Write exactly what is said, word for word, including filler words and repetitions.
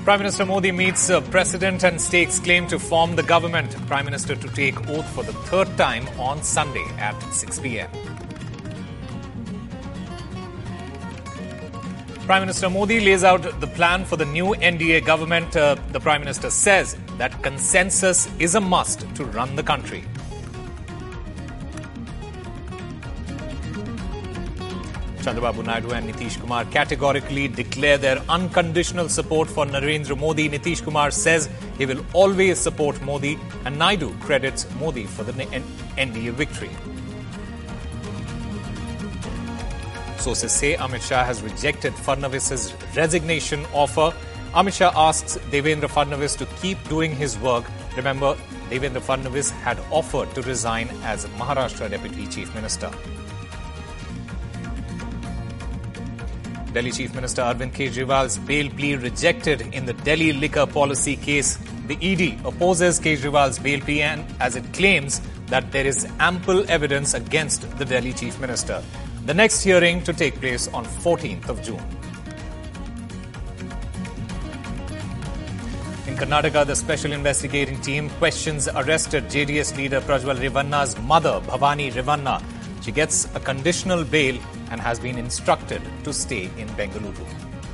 Prime Minister Modi meets uh, President and stakes claim to form the government. Prime Minister to take oath for the third time on Sunday at six p.m. Prime Minister Modi lays out the plan for the new N D A government. Uh, the Prime Minister says that consensus is a must to run the country. Chandrababu Naidu and Nitish Kumar categorically declare their unconditional support for Narendra Modi. Nitish Kumar says he will always support Modi, and Naidu credits Modi for the N D A victory. Sources say Amit Shah has rejected Fadnavis's resignation offer. Amit Shah asks Devendra Fadnavis to keep doing his work. Remember, Devendra Fadnavis had offered to resign as Maharashtra Deputy Chief Minister. Delhi Chief Minister Arvind Kejriwal's bail plea rejected in the Delhi liquor policy case. The E D opposes Kejriwal's bail plea as it claims that there is ample evidence against the Delhi Chief Minister. The next hearing to take place on fourteenth of June. In Karnataka, the Special Investigating Team questions arrested J D S leader Prajwal Revanna's mother, Bhavani Revanna. She gets a conditional bail and has been instructed to stay in Bengaluru.